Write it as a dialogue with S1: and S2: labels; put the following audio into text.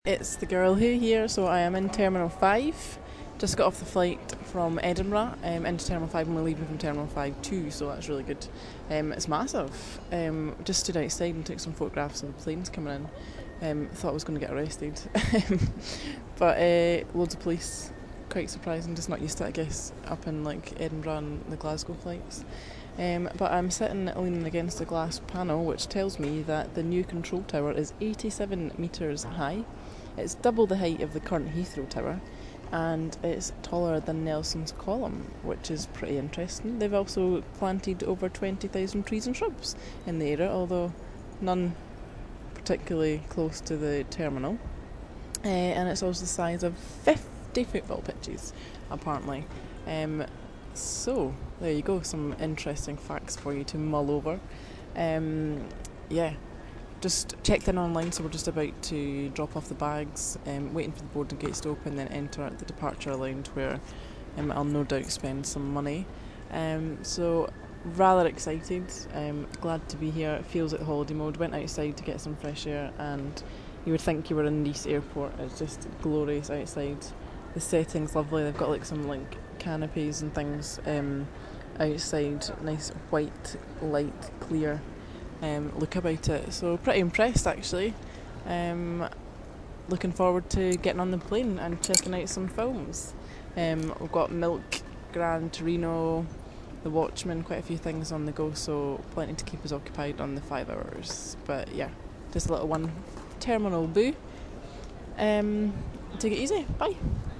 S1: It's the girl who here, so I am in Terminal 5. Just got off the flight from Edinburgh into Terminal 5 and we're leaving from Terminal 5 too, so that's really good. It's massive. Just stood outside and took some photographs of the planes coming in. Thought I was going to get arrested. But loads of police, quite surprising, just not used to it I guess, up in like Edinburgh and the Glasgow flights. But I'm sitting leaning against a glass panel which tells me that the new control tower is 87 metres high. It's double the height of the current Heathrow Tower and it's taller than Nelson's Column, which is pretty interesting. They've also planted over 20,000 trees and shrubs in the area, although none particularly close to the terminal. And it's also the size of 50 football pitches, apparently. So, there you go, some interesting facts for you to mull over. Just checked in online, so we're just about to drop off the bags, waiting for the boarding gates to open, then enter the departure lounge where I'll no doubt spend some money. So, rather excited, glad to be here. It feels like holiday mode. Went outside to get some fresh air and you would think you were in Nice airport. It's just glorious outside. The setting's lovely. They've got like some like canopies and things outside, nice white, light, clear look about it. So pretty impressed actually. Looking forward to getting on the plane and checking out some films. We've got Milk, Gran Torino, The Watchmen, quite a few things on the go, so plenty to keep us occupied on the 5 hours. But yeah, just a little one. Terminal boo. Take it easy. Bye.